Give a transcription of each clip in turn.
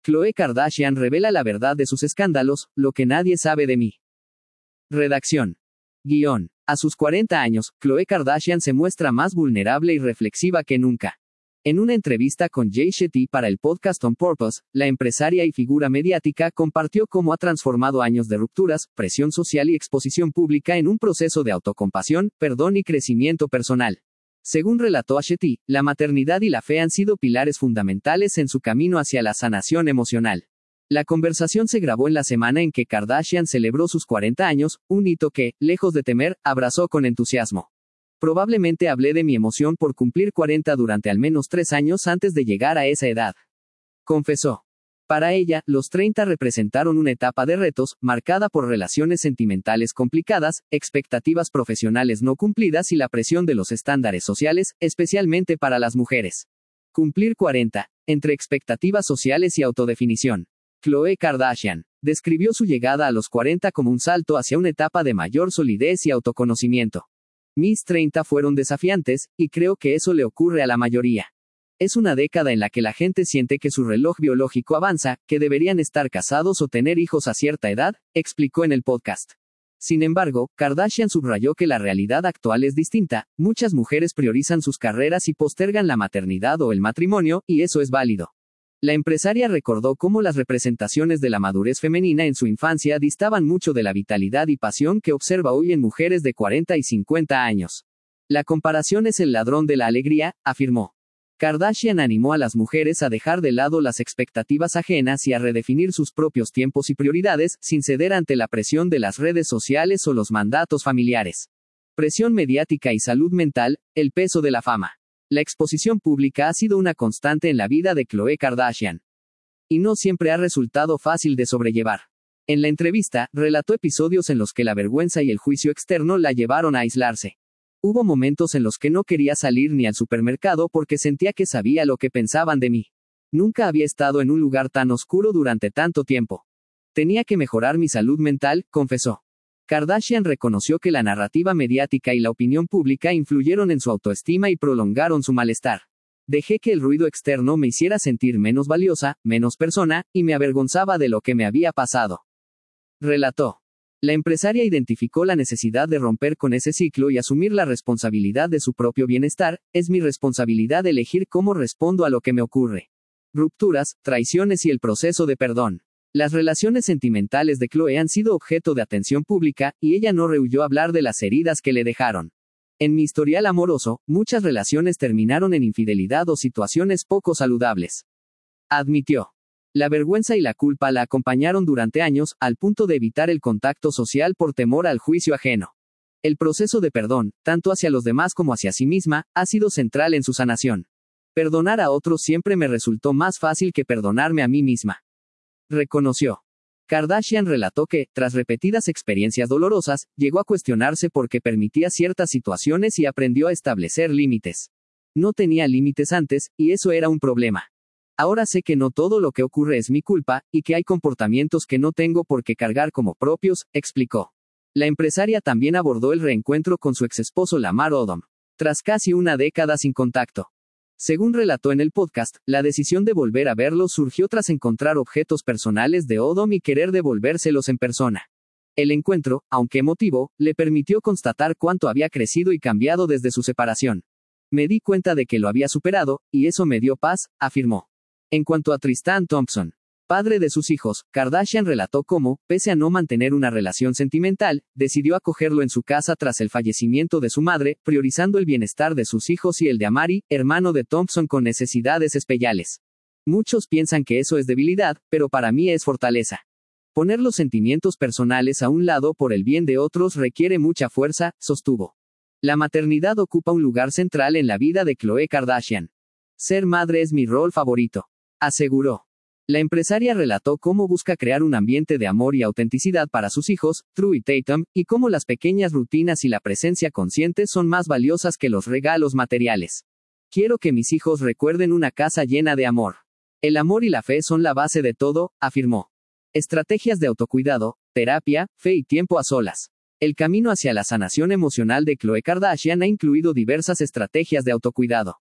Khloe Kardashian revela la verdad de sus escándalos, lo que nadie sabe de mí. Redacción. Guión. A sus 40 años, Khloe Kardashian se muestra más vulnerable y reflexiva que nunca. En una entrevista con Jay Shetty para el podcast On Purpose, la empresaria y figura mediática compartió cómo ha transformado años de rupturas, presión social y exposición pública en un proceso de autocompasión, perdón y crecimiento personal. Según relató a Shetty, la maternidad y la fe han sido pilares fundamentales en su camino hacia la sanación emocional. La conversación se grabó en la semana en que Kardashian celebró sus 40 años, un hito que, lejos de temer, abrazó con entusiasmo. Probablemente hablé de mi emoción por cumplir 40 durante al menos 3 años antes de llegar a esa edad. Confesó. Para ella, los 30 representaron una etapa de retos, marcada por relaciones sentimentales complicadas, expectativas profesionales no cumplidas y la presión de los estándares sociales, especialmente para las mujeres. Cumplir 40. Entre expectativas sociales y autodefinición. Khloe Kardashian describió su llegada a los 40 como un salto hacia una etapa de mayor solidez y autoconocimiento. Mis 30 fueron desafiantes, y creo que eso le ocurre a la mayoría. Es una década en la que la gente siente que su reloj biológico avanza, que deberían estar casados o tener hijos a cierta edad, explicó en el podcast. Sin embargo, Kardashian subrayó que la realidad actual es distinta, muchas mujeres priorizan sus carreras y postergan la maternidad o el matrimonio, y eso es válido. La empresaria recordó cómo las representaciones de la madurez femenina en su infancia distaban mucho de la vitalidad y pasión que observa hoy en mujeres de 40 y 50 años. La comparación es el ladrón de la alegría, afirmó. Kardashian animó a las mujeres a dejar de lado las expectativas ajenas y a redefinir sus propios tiempos y prioridades, sin ceder ante la presión de las redes sociales o los mandatos familiares. Presión mediática y salud mental, el peso de la fama. La exposición pública ha sido una constante en la vida de Khloe Kardashian. Y no siempre ha resultado fácil de sobrellevar. En la entrevista, relató episodios en los que la vergüenza y el juicio externo la llevaron a aislarse. Hubo momentos en los que no quería salir ni al supermercado porque sentía que sabía lo que pensaban de mí. Nunca había estado en un lugar tan oscuro durante tanto tiempo. Tenía que mejorar mi salud mental, confesó. Kardashian reconoció que la narrativa mediática y la opinión pública influyeron en su autoestima y prolongaron su malestar. Dejé que el ruido externo me hiciera sentir menos valiosa, menos persona, y me avergonzaba de lo que me había pasado. Relató. La empresaria identificó la necesidad de romper con ese ciclo y asumir la responsabilidad de su propio bienestar. Es mi responsabilidad elegir cómo respondo a lo que me ocurre. Rupturas, traiciones y el proceso de perdón. Las relaciones sentimentales de Khloe han sido objeto de atención pública, y ella no rehuyó hablar de las heridas que le dejaron. En mi historial amoroso, muchas relaciones terminaron en infidelidad o situaciones poco saludables. Admitió. La vergüenza y la culpa la acompañaron durante años, al punto de evitar el contacto social por temor al juicio ajeno. El proceso de perdón, tanto hacia los demás como hacia sí misma, ha sido central en su sanación. Perdonar a otros siempre me resultó más fácil que perdonarme a mí misma. Reconoció. Kardashian relató que, tras repetidas experiencias dolorosas, llegó a cuestionarse por qué permitía ciertas situaciones y aprendió a establecer límites. No tenía límites antes, y eso era un problema. Ahora sé que no todo lo que ocurre es mi culpa, y que hay comportamientos que no tengo por qué cargar como propios, explicó. La empresaria también abordó el reencuentro con su exesposo Lamar Odom. Tras casi una década sin contacto. Según relató en el podcast, la decisión de volver a verlo surgió tras encontrar objetos personales de Odom y querer devolvérselos en persona. El encuentro, aunque emotivo, le permitió constatar cuánto había crecido y cambiado desde su separación. Me di cuenta de que lo había superado, y eso me dio paz, afirmó. En cuanto a Tristan Thompson, padre de sus hijos, Kardashian relató cómo, pese a no mantener una relación sentimental, decidió acogerlo en su casa tras el fallecimiento de su madre, priorizando el bienestar de sus hijos y el de Amari, hermano de Thompson con necesidades especiales. Muchos piensan que eso es debilidad, pero para mí es fortaleza. Poner los sentimientos personales a un lado por el bien de otros requiere mucha fuerza, sostuvo. La maternidad ocupa un lugar central en la vida de Khloe Kardashian. Ser madre es mi rol favorito, aseguró. La empresaria relató cómo busca crear un ambiente de amor y autenticidad para sus hijos, True y Tatum, y cómo las pequeñas rutinas y la presencia consciente son más valiosas que los regalos materiales. Quiero que mis hijos recuerden una casa llena de amor. El amor y la fe son la base de todo, afirmó. Estrategias de autocuidado, terapia, fe y tiempo a solas. El camino hacia la sanación emocional de Khloe Kardashian ha incluido diversas estrategias de autocuidado.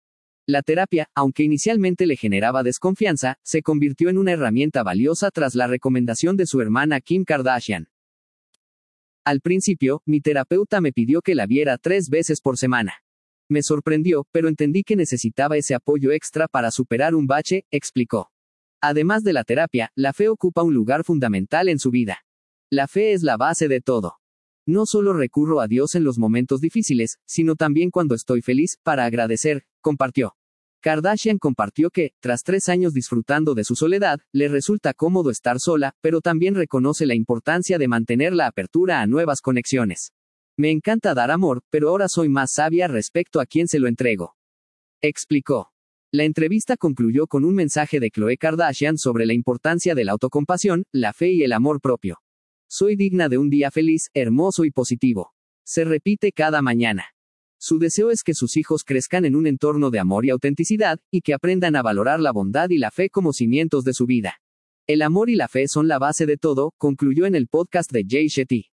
La terapia, aunque inicialmente le generaba desconfianza, se convirtió en una herramienta valiosa tras la recomendación de su hermana Kim Kardashian. Al principio, mi terapeuta me pidió que la viera 3 veces por semana. Me sorprendió, pero entendí que necesitaba ese apoyo extra para superar un bache, explicó. Además de la terapia, la fe ocupa un lugar fundamental en su vida. La fe es la base de todo. No solo recurro a Dios en los momentos difíciles, sino también cuando estoy feliz, para agradecer, compartió. Kardashian compartió que, tras 3 años disfrutando de su soledad, le resulta cómodo estar sola, pero también reconoce la importancia de mantener la apertura a nuevas conexiones. Me encanta dar amor, pero ahora soy más sabia respecto a quién se lo entrego. Explicó. La entrevista concluyó con un mensaje de Khloe Kardashian sobre la importancia de la autocompasión, la fe y el amor propio. Soy digna de un día feliz, hermoso y positivo. Se repite cada mañana. Su deseo es que sus hijos crezcan en un entorno de amor y autenticidad, y que aprendan a valorar la bondad y la fe como cimientos de su vida. El amor y la fe son la base de todo, concluyó en el podcast de Jay Shetty.